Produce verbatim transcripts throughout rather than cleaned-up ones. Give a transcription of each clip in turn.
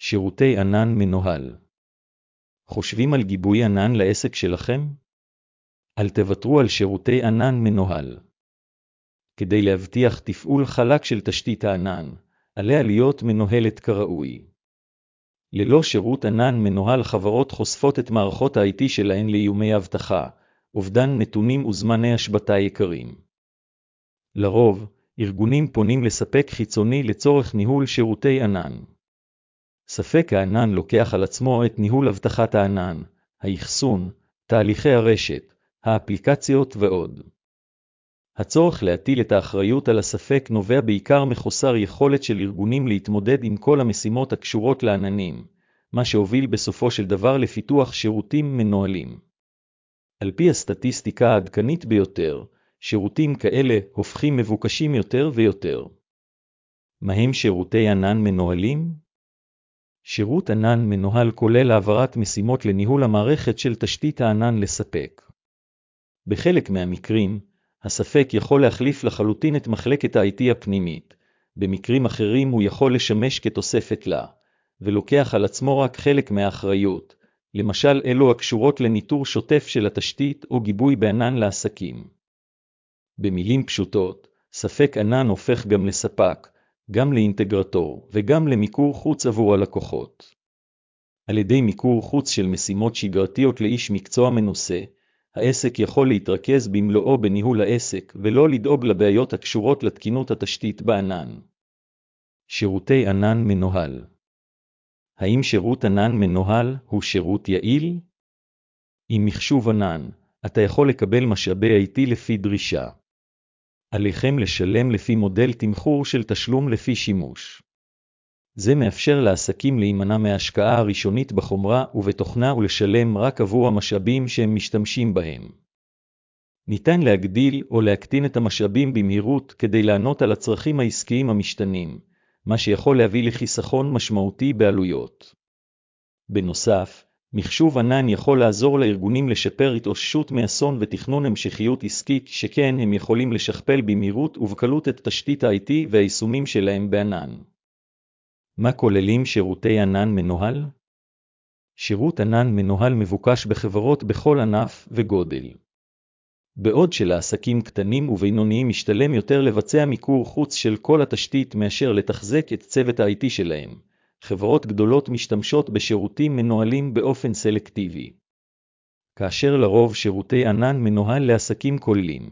שירותי ענן מנוהל. חושבים על גיבוי ענן לעסק שלכם? אל תוותרו על שירותי ענן מנוהל. כדי להבטיח תפעול חלק של תשתית הענן, עליה להיות מנוהלת כראוי. ללא שירות ענן מנוהל, חברות חושפות את מערכות ה-איי טי שלהן לאיומי אבטחה, אובדן נתונים וזמני השבתה יקרים. לרוב, ארגונים פונים לספק חיצוני לצורך ניהול שירותי ענן. ספק הענן לוקח על עצמו את ניהול אבטחת הענן, האחסון, תהליכי הרשת, האפליקציות ועוד. הצורך להטיל את האחריות על הספק נובע בעיקר מחוסר יכולת של ארגונים להתמודד עם כל המשימות הקשורות לעננים, מה שהוביל בסופו של דבר לפיתוח שירותים מנוהלים. על פי הסטטיסטיקה העדכנית ביותר, שירותים כאלה הופכים מבוקשים יותר ויותר. מהם שירותי ענן מנוהלים? שירות ענן מנוהל כולל העברת משימות לניהול המערכת של תשתית הענן לספק. בחלק מהמקרים, הספק יכול להחליף לחלוטין את מחלקת ה-איי טי הפנימית, במקרים אחרים הוא יכול לשמש כתוספת לה, ולוקח על עצמו רק חלק מהאחריות, למשל אלו הקשורות לניטור שוטף של התשתית או גיבוי בענן לעסקים. במילים פשוטות, ספק ענן הופך גם לספק, גם לאינטגרטור וגם למיקור חוץ עבור הלקוחות. על ידי מיקור חוץ של משימות שגרתיות לאיש מקצוע מנוסה, העסק יכול להתרכז במלואו בניהול העסק ולא לדאוג לבעיות הקשורות לתקינות התשתית בענן. שירותי ענן מנוהל. האם שירות ענן מנוהל הוא שירות יעיל? עם מחשוב ענן, אתה יכול לקבל משאבי איי טי לפי דרישה. עליכם לשלם לפי מודל תמחור של תשלום לפי שימוש. זה מאפשר לעסקים להימנע מההשקעה הראשונית בחומרה ובתוכנה ולשלם רק עבור המשאבים שהם משתמשים בהם. ניתן להגדיל או להקטין את המשאבים במהירות כדי לענות על הצרכים העסקיים המשתנים, מה שיכול להביא לחיסכון משמעותי בעלויות. בנוסף, מחשוב ענן יכול לעזור לארגונים לשפר התאוששות מאסון ותכנון המשכיות עסקית, שכן הם יכולים לשכפל במהירות ובקלות את תשתית ה-איי טי והיישומים שלהם בענן. מה כוללים שירותי ענן מנוהל? שירות ענן מנוהל מבוקש בחברות בכל ענף וגודל. בעוד שלעסקים קטנים ובינוניים משתלם יותר לבצע מיקור חוץ של כל התשתית מאשר לתחזק את צוות ה-איי טי שלהם, חברות גדולות משתמשות בשירותים מנוהלים באופן סלקטיבי. כאשר לרוב שירותי ענן מנוהל לעסקים כוללים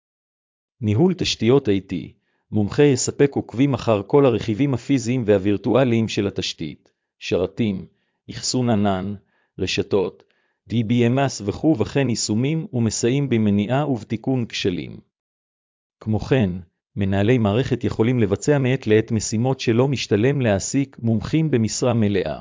ניהול תשתיות איי טי, מומחה יספק עוקבים אחר כל הרכיבים הפיזיים והווירטואליים של התשתית, שרתים, אחסון ענן, רשתות, די בי אם אס וכו' וכן יישומים ומסייעים במניעה ובתיקון כשלים. כמו כן, מנהלי מערכת יכולים לבצע מעת לעת משימות שלא משתלם להעסיק מומחים במשרה מלאה.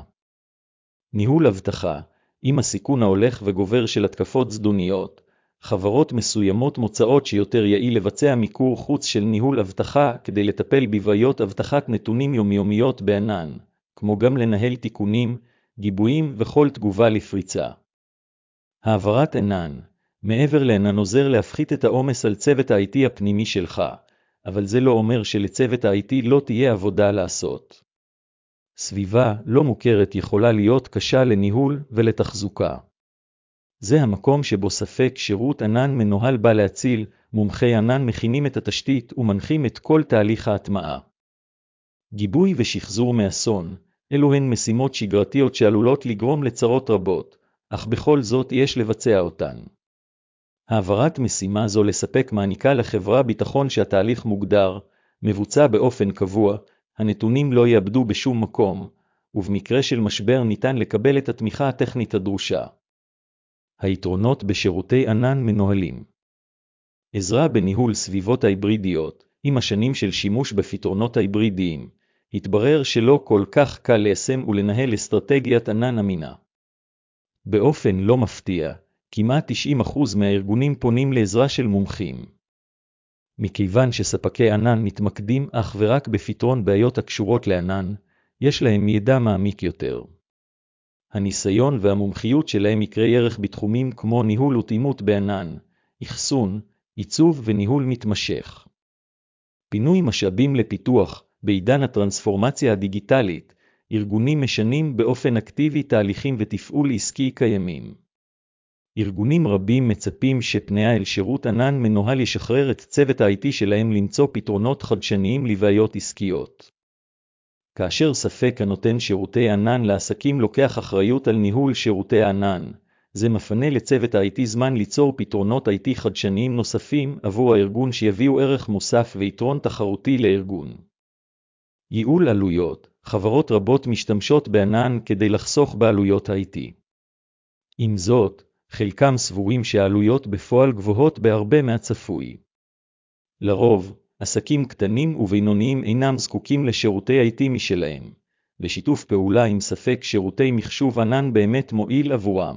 ניהול אבטחה, עם הסיכון ההולך וגובר של התקפות זדוניות, חברות מסוימות מוצאות שיותר יעיל לבצע מיקור חוץ של ניהול אבטחה כדי לטפל בבעיות אבטחת נתונים יומיומיות בענן, כמו גם לנהל תיקונים, גיבויים וכל תגובה לפריצה. העברת ענן, מעבר לענן עוזר להפחית את העומס על צוות ה-איי טי הפנימי שלך, אבל זה לא אומר שלצוות ה-איי טי לא תהיה עבודה לעשות. סביבה לא מוכרת יכולה להיות קשה לניהול ולתחזוקה. זה המקום שבו ספק שירות ענן מנוהל בא להציל, מומחי ענן מכינים את התשתית ומנחים את כל תהליך ההטמעה. גיבוי ושחזור מאסון, אלו הן משימות שגרתיות שעלולות לגרום לצרות רבות, אך בכל זאת יש לבצע אותן. העברת משימה זו לספק מעניקה לחברה ביטחון שהתהליך מוגדר, מבוצע באופן קבוע, הנתונים לא יאבדו בשום מקום, ובמקרה של משבר ניתן לקבל את התמיכה הטכנית הדרושה. היתרונות בשירותי ענן מנוהלים. עזרה בניהול סביבות ההיברידיות, עם השנים של שימוש בפתרונות ההיברידיים, התברר שלא כל כך קל ליישם ולנהל אסטרטגיית ענן אמינה. באופן לא מפתיע, כמעט תשעים אחוז מהארגונים פונים לעזרה של מומחים. מכיוון שספקי ענן מתמקדים אך ורק בפתרון בעיות הקשורות לענן, יש להם ידע מעמיק יותר. הניסיון והמומחיות שלהם יקרי ערך בתחומים כמו ניהול ותאימות בענן, אחסון, עיצוב וניהול מתמשך. פינוי משאבים לפיתוח, בעידן הטרנספורמציה הדיגיטלית, ארגונים משנים באופן אקטיבי תהליכים ותפעול עסקי קיימים. ארגונים רבים מצפים שפנייה אל שירות ענן מנוהל ישחרר את צוות ה-איי טי שלהם למצוא פתרונות חדשניים לבעיות עסקיות. כאשר ספק הנותן שירותי ענן לעסקים לוקח אחריות על ניהול שירותי הענן, זה מפנה לצוות ה-איי טי זמן ליצור פתרונות איי טי חדשניים נוספים עבור הארגון שיביאו ערך מוסף ויתרון תחרותי לארגון. ייעול עלויות. חברות רבות משתמשות בענן כדי לחסוך בעלויות ה-איי טי. עם זאת, חלקם סבורים שהעלויות בפועל גבוהות בהרבה מהצפוי. לרוב, עסקים קטנים ובינוניים אינם זקוקים לשירותי איי טי משלהם, ושיתוף פעולה עם ספק שירותי מחשוב ענן באמת מועיל עבורם.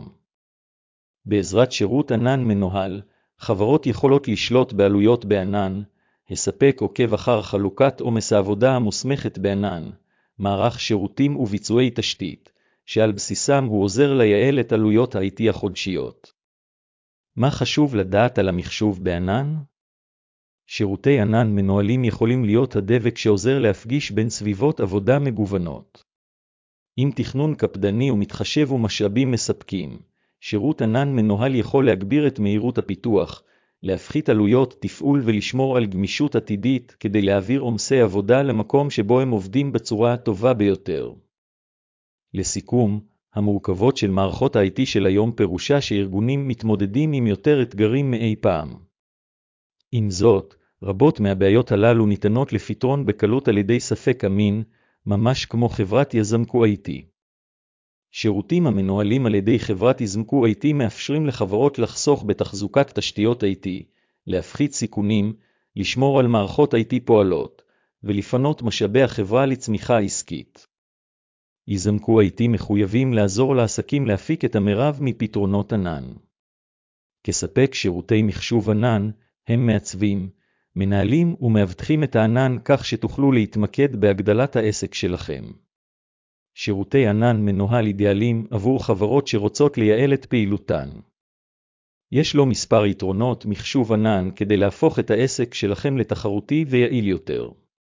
בעזרת שירות ענן מנוהל, חברות יכולות לשלוט בעלויות בענן, הספק עוקב אחר חלוקת עומס העבודה המוסמכת בענן, מערך שירותים וביצועי תשתית, שעל בסיסם הוא עוזר לייעל את עלויות ה-איי טי החודשיות. מה חשוב לדעת על המחשוב בענן? שירותי ענן מנוהלים יכולים להיות הדבק שעוזר להפגיש בין סביבות עבודה מגוונות. עם תכנון קפדני ומתחשב ומשאבים מספקים, שירות ענן מנוהל יכול להגביר את מהירות הפיתוח, להפחית עלויות תפעול ולשמור על גמישות עתידית כדי להעביר עומסי עבודה למקום שבו הם עובדים בצורה הטובה ביותר. לסיכום, המורכבות של מערכות ה-איי טי של היום פירושה שארגונים מתמודדים עם יותר אתגרים מאי פעם. עם זאת, רבות מהבעיות הללו ניתנות לפתרון בקלות על ידי ספק אמין, ממש כמו חברת יזמקו איי טי. שירותים המנוהלים על ידי חברת יזמקו איי טי מאפשרים לחברות לחסוך בתחזוקת תשתיות איי טי, להפחית סיכונים, לשמור על מערכות איי טי פועלות, ולפנות משאבי החברה לצמיחה עסקית. יזמקו איי טי מחויבים לעזור לעסקים להפיק את המרב מפתרונות ענן. כספק שירותי מחשוב ענן, הם מעצבים, מנהלים ומאבטחים את הענן כך שתוכלו להתמקד בהגדלת העסק שלכם. שירותי ענן מנוהל אידיאליים עבור חברות שרוצות לייעל את פעילותן. יש לו מספר יתרונות מחשוב ענן כדי להפוך את העסק שלכם לתחרותי ויעיל יותר.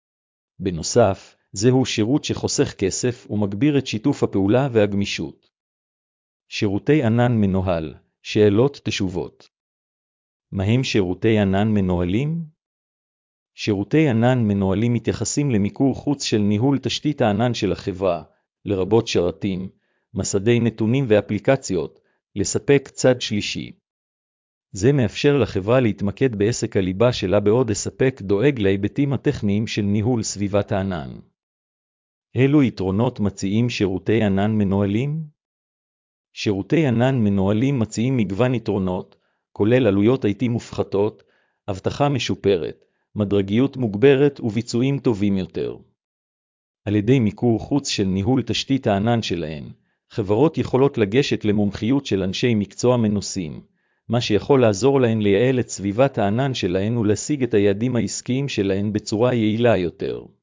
בנוסף, זהו שירות שחוסך כסף ומגביר את שיתוף הפעולה והגמישות. שירותי ענן מנוהל, שאלות תשובות. מהם שירותי ענן מנוהלים? שירותי ענן מנוהלים מתייחסים למיקור חוץ של ניהול תשתית הענן של החברה, לרבות שרתים, מסדי נתונים ואפליקציות, לספק צד שלישי. זה מאפשר לחברה להתמקד בעסק הליבה שלה בעוד הספק דואג להיבטים הטכניים של ניהול סביבת הענן. אילו יתרונות מציעים שירותי ענן מנוהלים? שירותי ענן מנוהלים מציעים מגוון יתרונות, כולל עלויות איי טי מופחתות, אבטחה משופרת, מדרגיות מוגברת וביצועים טובים יותר. על ידי מיקור חוץ של ניהול תשתית הענן שלהן, חברות יכולות לגשת למומחיות של אנשי מקצוע מנוסים, מה שיכול לעזור להן לייעל את סביבת הענן שלהן ולהשיג את היעדים העסקיים שלהן בצורה יעילה יותר.